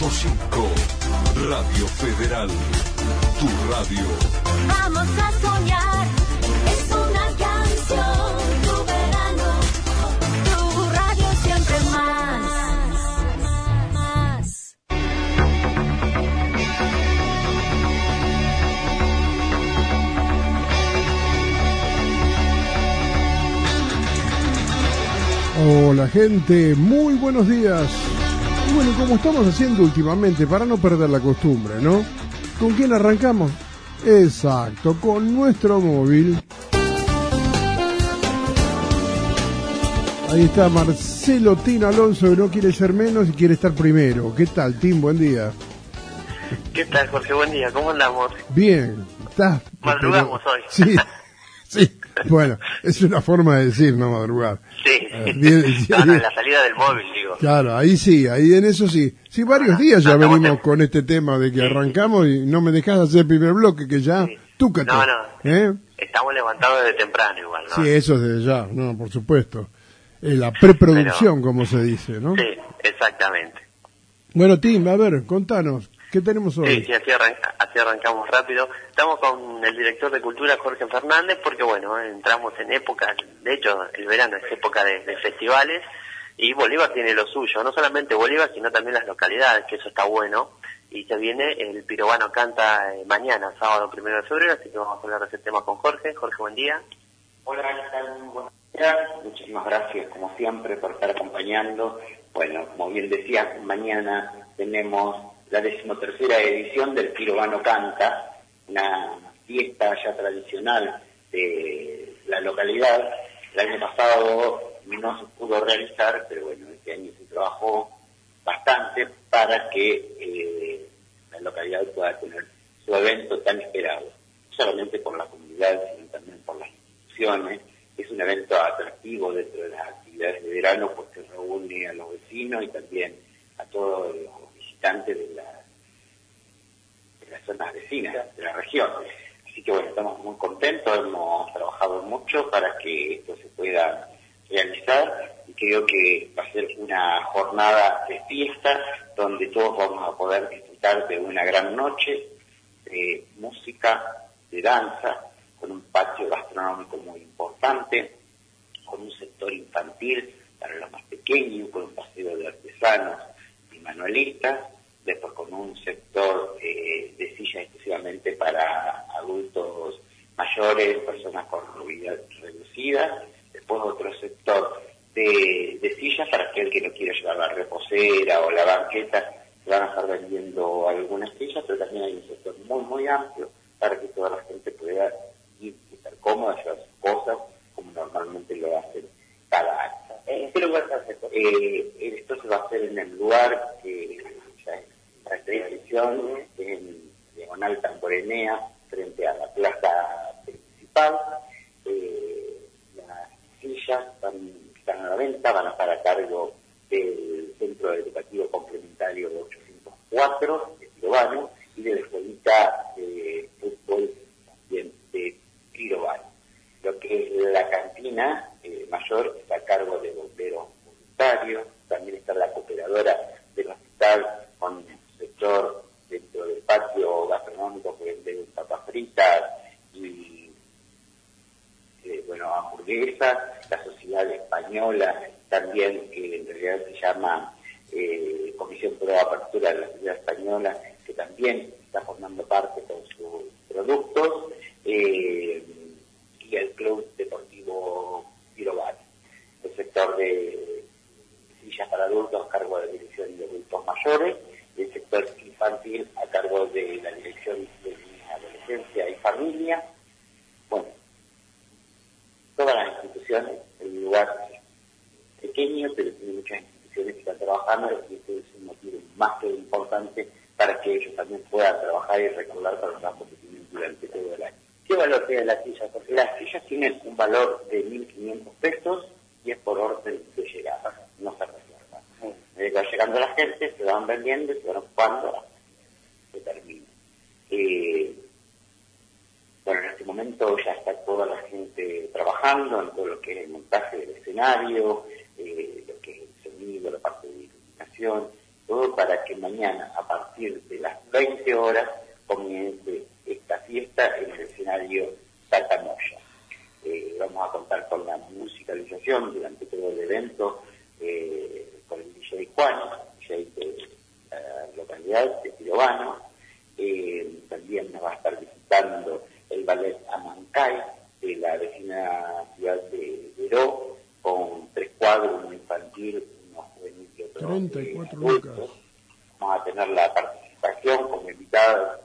100.5 Radio Federal, tu radio. Vamos a soñar, es una canción, tu verano, tu radio siempre más. Hola gente, muy buenos días. Y bueno, como estamos haciendo últimamente para no perder la costumbre, ¿no? ¿Con quién arrancamos? Exacto, con nuestro móvil. Ahí está Marcelo Tin Alonso, que no quiere ser menos y quiere estar primero. ¿Qué tal, Tim? Buen día. ¿Qué tal, Jorge? Buen día, ¿cómo andamos? Bien, ¿estás? Madrugamos hoy. Sí, sí. Bueno, es una forma de decir, no madrugar. Sí, Bien, en la salida del móvil, digo. Claro, ahí sí, ahí en eso sí. Sí, varios días ya venimos con este tema de que arrancamos y no me dejás hacer el primer bloque, que ya, túcate. No, estamos levantados desde temprano igual, ¿no? Sí, eso desde ya, no, por supuesto. La preproducción, como se dice, ¿no? Sí, exactamente. Bueno, Tim, a ver, contanos, ¿qué tenemos hoy? Sí, así arrancamos rápido. Estamos con el director de Cultura, Jorge Fernández, porque bueno, entramos en época, de hecho, el verano es época de festivales, y Bolívar tiene lo suyo, no solamente Bolívar, sino también las localidades, que eso está bueno, y se viene el Pirobano Canta mañana, sábado 1 de febrero, así que vamos a hablar de ese tema con Jorge. Jorge, buen día. Hola, ¿qué tal? Muy buenos días. Muchísimas gracias, como siempre, por estar acompañando. Bueno, como bien decía, mañana tenemos la 13ª edición del Pirobano Canta, una fiesta ya tradicional de la localidad. El año pasado no se pudo realizar, pero bueno, este año se trabajó bastante para que la localidad pueda tener su evento tan esperado, no solamente por la comunidad, sino también por las instituciones. Es un evento atractivo dentro de las actividades de verano porque reúne a los vecinos y también a todos los visitantes de las zonas vecinas de la región. Así que bueno, estamos muy contentos, hemos trabajado mucho para que esto se pueda realizar y creo que va a ser una jornada de fiesta donde todos vamos a poder disfrutar de una gran noche de música, de danza, con un patio gastronómico muy importante, con un sector infantil para los más pequeños, con un paseo de artesanos y manualistas, después con un sector de sillas exclusivamente para adultos mayores, personas con movilidad reducida, después otro sector de sillas para aquel que no quiera llevar la reposera o la banqueta. Se van a estar vendiendo algunas sillas, pero también hay un sector muy, muy amplio para que toda la gente pueda ir y estar cómoda, llevar sus cosas, como normalmente lo hacen cada año. ¿Qué lugar se hace? Esto se va a hacer en el lugar que ya es la tradición, en Diagonal Tamborenea, frente a la plaza principal. Las sillas están a la venta, van a estar a cargo del Centro Educativo Complementario 804 de Pirobano y de la escuelita de fútbol también de Pirobano. Lo que es la cantina mayor está a cargo de bomberos voluntarios, también está la cooperadora del hospital con un sector dentro del patio gastronómico que vende papas fritas y hamburguesas, la sociedad española también, que en realidad se llama Comisión Pro Apertura de la Sociedad Española, que también está formando parte con sus productos, y el Club Deportivo Pirobano. El sector de sillas para adultos a cargo de la Dirección de Adultos Mayores, y el sector infantil a cargo de la Dirección de Niñez, Adolescencia y Familia. Bueno, todas las instituciones, el lugar es pequeño, pero tiene muchas instituciones que están trabajando y este es un motivo más que importante para que ellos también puedan trabajar y recaudar para los gastos que tienen durante todo el año. ¿Qué valor tiene la silla? Porque las sillas tienen un valor de 1.500 pesos y es por orden de llegada, no se reserva. Va llegando la gente, se van vendiendo y se van ocupando hasta que se termine. Bueno, en este momento ya está toda la gente trabajando en todo lo que es el montaje del escenario, lo que es el sonido, la parte de iluminación, todo para que mañana, a partir de las 20 horas, comience esta fiesta en el escenario Satamoya. Vamos a contar con la musicalización durante todo el evento, con el DJ Juan, DJ de la localidad de Pirobano. También nos va a estar visitando el ballet Amancay de la vecina ciudad de Veró, con 3 cuadros, uno infantil, uno juvenil y otro 34 adulto. lucas. Vamos a tener la participación como invitado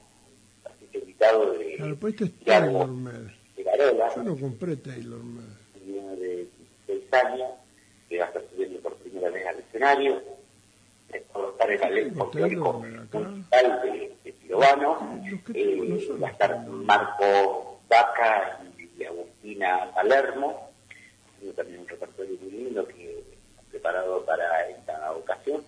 de Claro, pues este es Thiago TaylorMade. Garola, Yo no compré TaylorMade. un niño de 16 años, que va a estar subiendo por primera vez al escenario, colocar el ballet folclórico musical de Pirobano. Los que tengo no son Va a estar Marco Vaca y Agustina Palermo, haciendo también un repertorio muy lindo que han preparado para esta ocasión.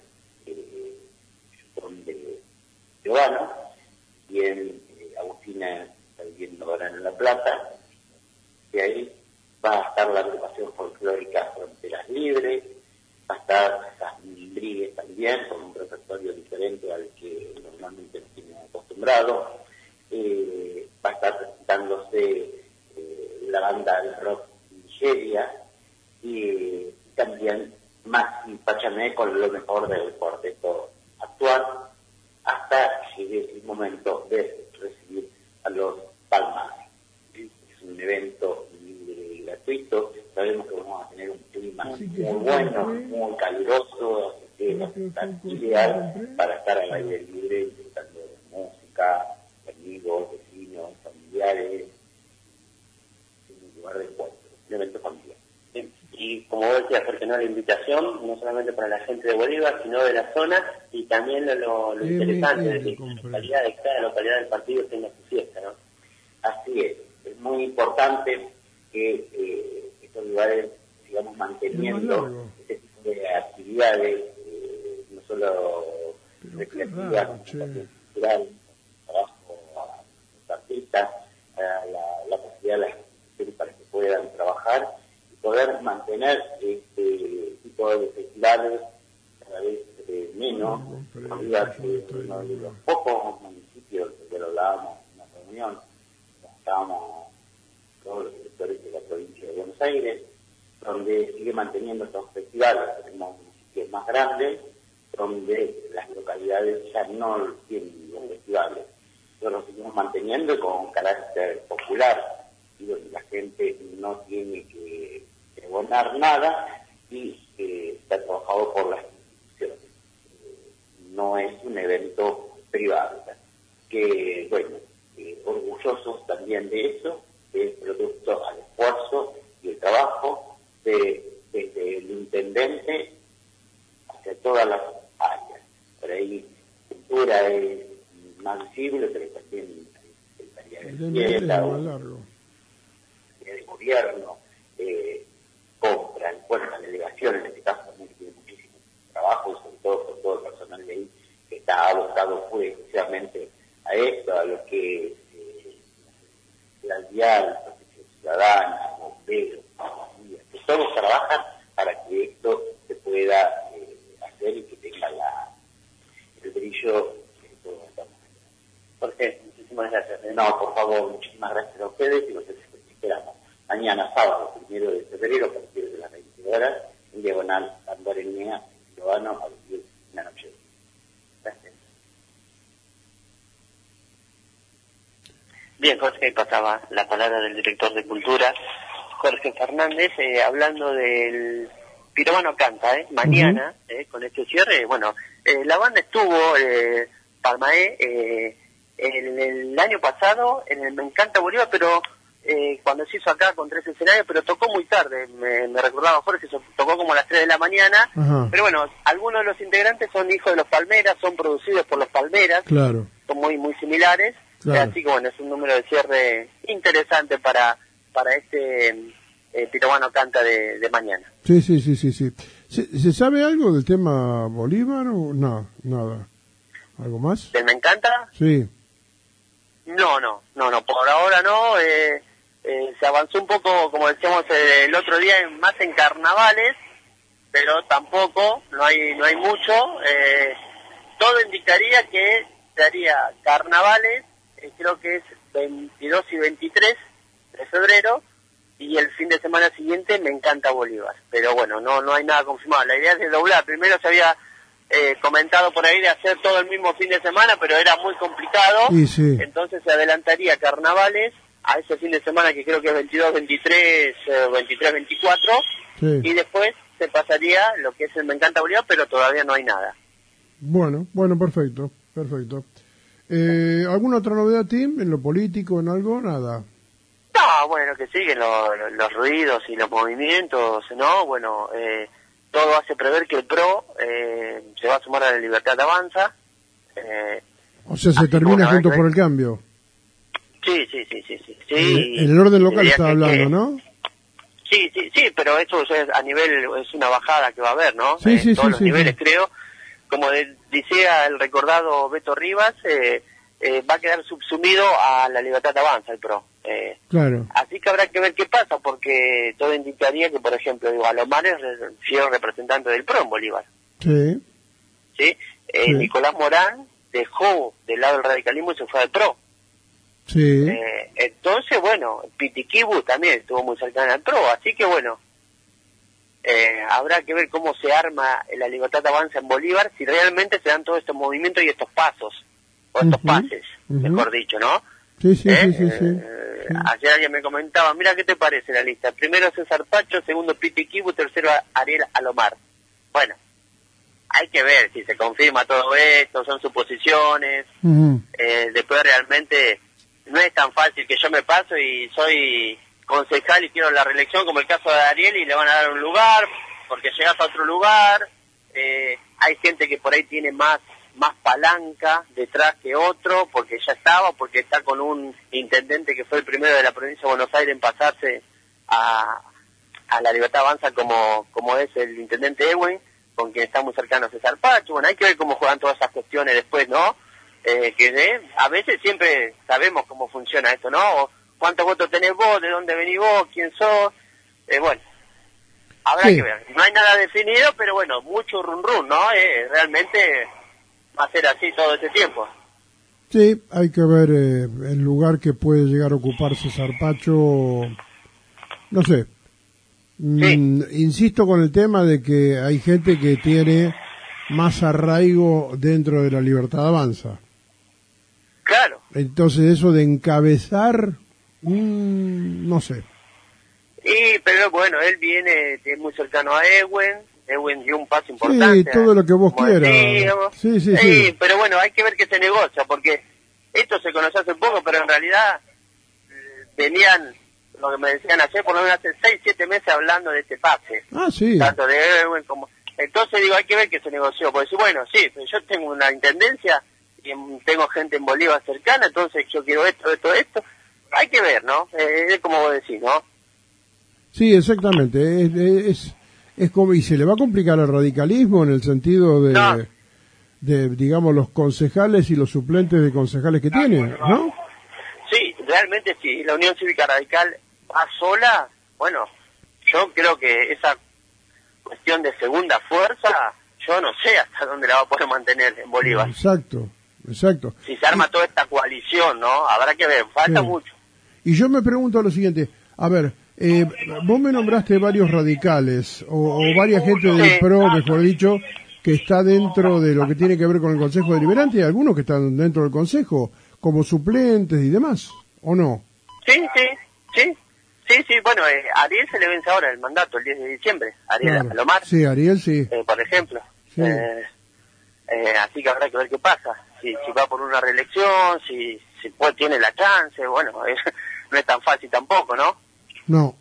Son de Pirobano, y Agustina está viviendo ahora en La Plata, y ahí va a estar la agrupación folclórica Fronteras Libres, va a estar Jasmine Brigues también, con un repertorio diferente al que normalmente nos tiene acostumbrado. Va a estar presentándose la banda de rock Nigeria, y también Maxi Pachamé con lo mejor del cuarteto actual, hasta llegue el momento de recibir a los Palmares. Es un evento libre y gratuito. Sabemos que vamos a tener un clima muy bueno, muy caluroso, así que está ideal para estar al aire libre, disfrutando de música, amigos, vecinos, familiares, en un lugar de encuentro, un evento familiar. Y como vos decías, porque no la invitación, no solamente para la gente de Bolívar, sino de la zona, y también lo interesante de que cada localidad del partido tenga su fiesta, ¿no? Así es muy importante que estos lugares sigamos manteniendo este tipo de actividades, no solo recreativas, sino también cultural, trabajo a los artistas, la posibilidad de la gente para que puedan trabajar, poder mantener este tipo de festivales cada vez menos. Bolívar es uno de los pocos municipios, que lo hablábamos en una reunión, estábamos todos los directores de la provincia de Buenos Aires, donde sigue manteniendo estos festivales. Tenemos municipios más grandes, donde las localidades ya no tienen los festivales. Nosotros los seguimos manteniendo con carácter popular, y donde la gente no tiene que abonar nada, y está trabajado por las instituciones. No es un evento privado. Que, bueno, orgullosos también de eso, es producto al esfuerzo y el trabajo desde el intendente hacia todas las áreas. Por ahí cultura es más visible, pero también el gobierno, compra, encuentra la delegación, en este caso también tiene muchísimo trabajo, sobre todo por todo el personal de ahí que está abocado exclusivamente a esto, a lo que es la vial, protección ciudadana, bomberos, policía, que todos trabajan para que esto se pueda hacer y que tenga el brillo que todos estamos haciendo. Jorge, muchísimas gracias. No, por favor, muchísimas gracias a ustedes, y los esperamos mañana, sábado, 1 de febrero, a partir de las 20 horas, en diagonal Andorenea, Pirobano, a las 10 de la noche. Gracias. Bien, Jorge, pasaba la palabra del director de Cultura, Jorge Fernández, hablando del Pirobano Canta, mañana, con este cierre. Bueno, la banda estuvo, Palmaé, el año pasado en el Me Encanta Bolívar, pero cuando se hizo acá con 3 escenarios, pero tocó muy tarde, me recordaba Jorge, tocó como a las 3 de la mañana. Ajá. Pero bueno, algunos de los integrantes son hijos de los Palmeras, son producidos por los Palmeras, claro, son muy similares, claro. Así que bueno, es un número de cierre interesante para este Pirobano Canta de mañana. Sí. ¿Se sabe algo del tema Bolívar o no? Nada. ¿Algo más? ¿Del Me Encanta? Sí. No, por ahora no. Se avanzó un poco, como decíamos el otro día, más en carnavales, pero tampoco, no hay mucho. todo indicaría que sería carnavales, creo que es 22 y 23 de febrero, y el fin de semana siguiente Me Encanta Bolívar. Pero bueno, no hay nada confirmado. La idea es de doblar. Primero se había comentado por ahí de hacer todo el mismo fin de semana, pero era muy complicado. Sí. Entonces se adelantaría carnavales a ese fin de semana que creo que es 22, 23, 23, 24, Sí. y después se pasaría lo que es el Me Encanta Bolívar, pero todavía no hay nada. Bueno, perfecto. ¿Alguna otra novedad, Tim, en lo político, en algo? Nada. No, bueno, que siguen los ruidos y los movimientos, ¿no? Bueno, todo hace prever que el PRO se va a sumar a la Libertad Avanza. O sea, se termina Juntos por el Cambio. Sí. En el orden local Diría está que- hablando, ¿no? Sí, pero eso es a nivel, es una bajada que va a haber, ¿no? Sí, En todos los sí. niveles, creo. Como decía el recordado Beto Rivas, va a quedar subsumido a la Libertad Avanza, el PRO. Claro. Así que habrá que ver qué pasa, porque todo indicaría que, por ejemplo, Alomar es fiel representante del PRO en Bolívar, Sí. ¿sí? Sí. Nicolás Morán dejó del lado del radicalismo y se fue al PRO. Sí. Entonces, bueno, Pitiquibu también estuvo muy cercano al PRO, así que bueno, habrá que ver cómo se arma la Libertad Avanza en Bolívar, si realmente se dan todos estos movimientos y estos pasos, o estos pases, mejor dicho, ¿no? Sí. Ayer alguien me comentaba, mira, ¿qué te parece la lista? Primero César Pacho, segundo Pitiquibu, tercero Ariel Alomar. Bueno, hay que ver si se confirma todo esto, son suposiciones, después realmente no es tan fácil que yo me paso y soy concejal y quiero la reelección, como el caso de Ariel, y le van a dar un lugar, porque llegas a otro lugar, hay gente que por ahí tiene más palanca detrás que otro, porque ya estaba, porque está con un intendente que fue el primero de la provincia de Buenos Aires en pasarse a la Libertad Avanza como es el intendente Ewing, con quien está muy cercano a César Pacho. Bueno, hay que ver cómo juegan todas esas cuestiones después, ¿no? A veces siempre sabemos cómo funciona esto, ¿no? O cuántos votos tenés vos, de dónde venís vos, quién sos, bueno, habrá que ver. No hay nada definido, pero bueno, mucho run, ¿no? Realmente va a ser así todo este tiempo. Sí, hay que ver el lugar que puede llegar a ocupar César Pacho, no sé. Insisto con el tema de que hay gente que tiene más arraigo dentro de la Libertad Avanza. Claro. Entonces eso de encabezar, no sé. Pero bueno, él viene, es muy cercano a Ewing dio un paso importante. Sí, todo lo que vos quieras. Sí. Pero bueno, hay que ver qué se negocia, porque esto se conoció hace poco, pero en realidad venían, lo que me decían ayer, por lo menos hace 6, 7 meses hablando de este pase. Sí. Tanto de Ewing como... Entonces digo, hay que ver qué se negoció, porque bueno, sí, yo tengo una intendencia y tengo gente en Bolívar cercana, entonces yo quiero esto. Hay que ver, ¿no? Es como vos decís, ¿no? Sí, exactamente. Es como, y se le va a complicar al radicalismo en el sentido de digamos, los concejales y los suplentes de concejales que tiene, ¿no? Sí, realmente sí. La Unión Cívica Radical va sola. Bueno, yo creo que esa cuestión de segunda fuerza, yo no sé hasta dónde la va a poder mantener en Bolívar. Exacto. Si se arma toda esta coalición, ¿no? Habrá que ver, falta mucho. Y yo me pregunto lo siguiente, a ver, vos me nombraste varios radicales, o varias gente del PRO, mejor dicho, que está dentro de lo que tiene que ver con el Consejo Deliberante, y algunos que están dentro del Consejo, como suplentes y demás, ¿o no? Sí, bueno, a Ariel se le vence ahora el mandato, el 10 de diciembre, Ariel Alomar. Sí, Ariel sí. Por ejemplo. Sí. Así que habrá que ver qué pasa. Si va por una reelección, si tiene la chance, bueno, no es tan fácil tampoco, ¿no? No.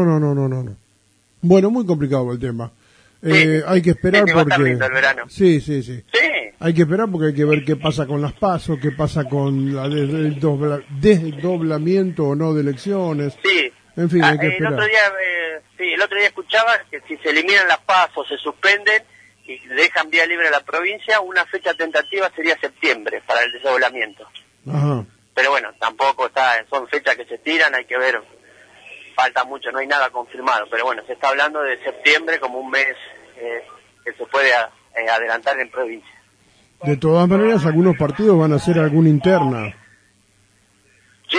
Bueno, muy complicado el tema. Hay que esperar va a estar lindo el verano. Sí. Hay que esperar porque hay que ver qué pasa con las PASO, qué pasa con el desdoblamiento o no de elecciones. Sí. En fin, hay que esperar. El otro día escuchaba que si se eliminan las PASO, se suspenden y dejan vía libre a la provincia, una fecha tentativa sería septiembre para el desdoblamiento. Ajá. Pero bueno, tampoco son fechas que se tiran, hay que ver, falta mucho, no hay nada confirmado, pero bueno, se está hablando de septiembre como un mes que se puede adelantar en provincia. De todas maneras, algunos partidos van a hacer alguna interna. Sí,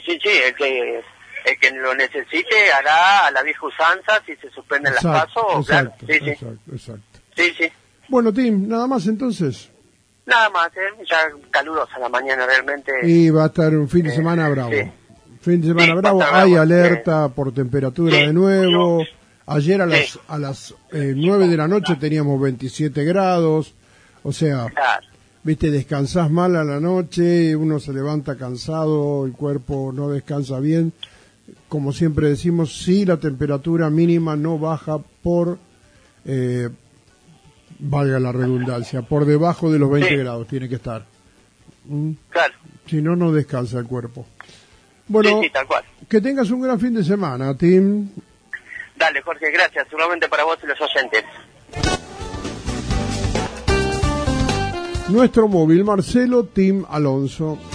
el que lo necesite hará a la vieja usanza si se suspenden las pasos, claro. Exacto. Sí. Bueno, Tim, nada más entonces. Nada más, ya calurosa la mañana realmente. Y va a estar un fin de semana bravo. Sí. Fin de semana bravo, hay alerta por temperatura de nuevo. Ayer a las 9 de la noche teníamos 27 grados. O sea, claro. Viste, descansás mal a la noche, uno se levanta cansado, el cuerpo no descansa bien. Como siempre decimos, si la temperatura mínima no baja por, valga la redundancia, por debajo de los 20 grados tiene que estar. Claro. Si no, no descansa el cuerpo. Bueno, tal cual. Que tengas un gran fin de semana, Tim. Dale, Jorge, gracias. Seguramente para vos y los oyentes. Nuestro móvil, Marcelo Tim Alonso.